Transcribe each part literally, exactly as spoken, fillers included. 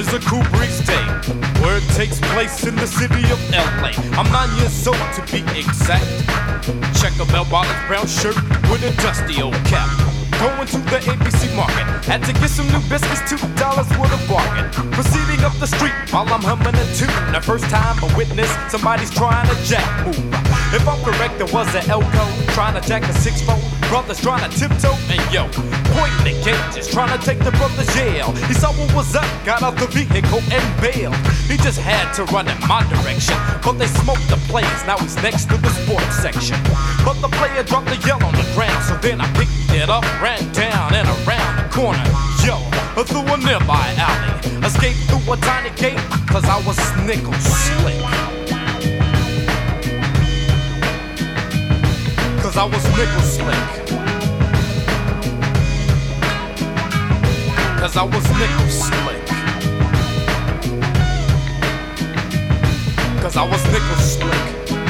is a cool breeze day where it takes place in the city of L A. I'm nine years old to be exact. Check a bell-bottom brown shirt with a dusty old cap. Going to the A B C market, had to get some new biscuits, two dollars worth of bargain. Proceeding up the street while I'm humming a tune. The first time I witnessed somebody's trying to jack move. If I'm correct, there was an Elko trying to jack a six four. Brothers trying to tiptoe and yo, pointing the cages, trying to take the brother's jail. He saw what was up, got out the vehicle and bailed. He just had to run in my direction, but they smoked the plays. Now he's next to the sports section. But the player dropped the yell on the ground, so then I picked it up, ran down and around the corner, yo, through a nearby alley. Escaped through a tiny gate, cause I was nickel slick. Cause I was nickel slick. Cause I was nickel slick. Cause I was nickel slick.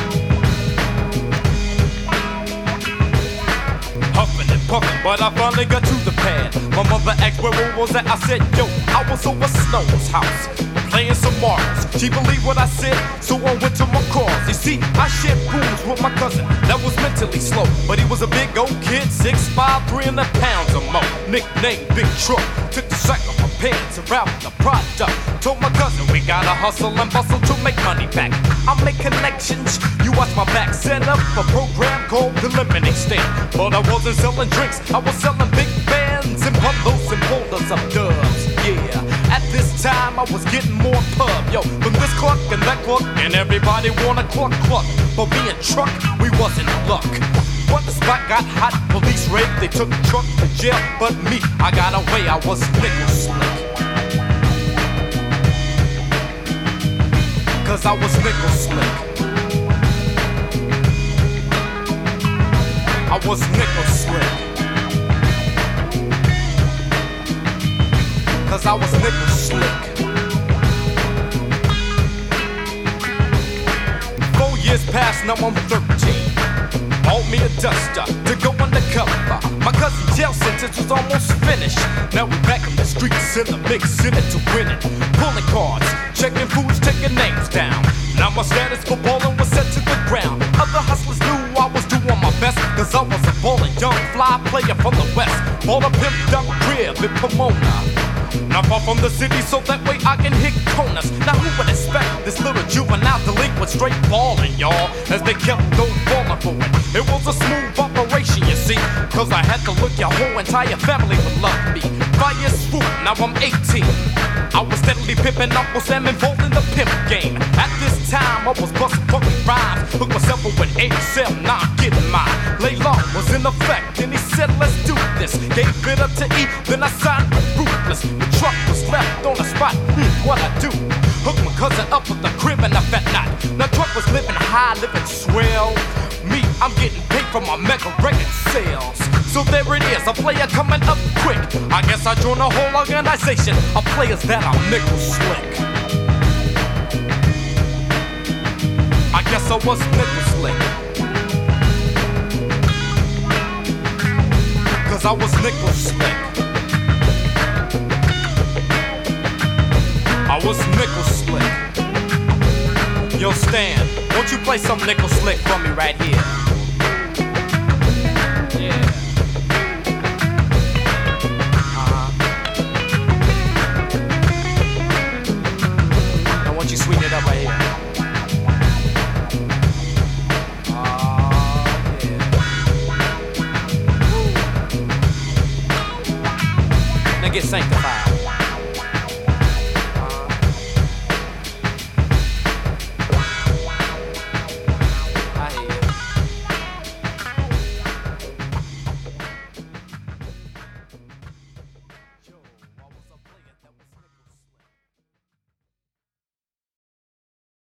Huffing and puffing, but I finally got to the pad. My mother asked where I was at. I said, yo, I was over Snow's house, playing some marbles. She believed what I said, so I went to my cars. You see, I shared rooms with my cousin that was mentally slow, but he was a big old kid, six five, three hundred pounds or more. Nicknamed Big Truck. Took the sack of my pants around the product. Told my cousin we gotta hustle and bustle to make money back. I make connections, you watch my back. Set up a program called the Lemonade Stand. But I wasn't selling drinks, I was selling big bands and bundles and folders of dubs. Yeah, at this time I was getting more pub. Yo, from this cluck and that cluck, and everybody wanna cluck cluck. But me and Truck, we wasn't luck. But the spot got hot, police raid, they took the truck to jail. But me, I got away, I was nickel slick. Cause I was nickel slick. I was nickel slick. Cause I was nickel slick. Four years past, now I'm thirteen. Bought me a duster to go undercover. My cousin's jail sentence was almost finished. Now we back in the streets in the big city to win it. Pulling cards, checking foods, taking names down. Now my status for ballin' was set to the ground. Other hustlers knew I was doing my best, cause I was a ballin' young fly player from the west. Bought a pimped up crib in Pomona, not far from the city, so that way I can hit corners. Now who would expect this little juvenile delinquent straight ballin', y'all, as they kept on falling for it. It was a smooth operation, you see, cause I had to look your whole entire family would love me. Five years swoop, now I'm eighteen. I was steadily pimping up, was Sam involved in the pimp game. At this time, I was busting funky rhymes. Hooked myself up with eighty-seven, now I'm getting mine. Laylaw was in effect, and he said, let's do this. Gave it up to E, then I signed with Ruthless. The truck was left on the spot, hmm, what I do? Hooked my cousin up with the crib and I fat knot. Now Truck was living high, living swell. Me, I'm getting paid for my mega record sales. So there it is, a player coming up quick. I guess I joined a whole organization of players that are nickel slick. I guess I was nickel slick. Cause I was nickel slick. I was nickel slick. Yo, Stan, won't you play some nickel slick for me right here?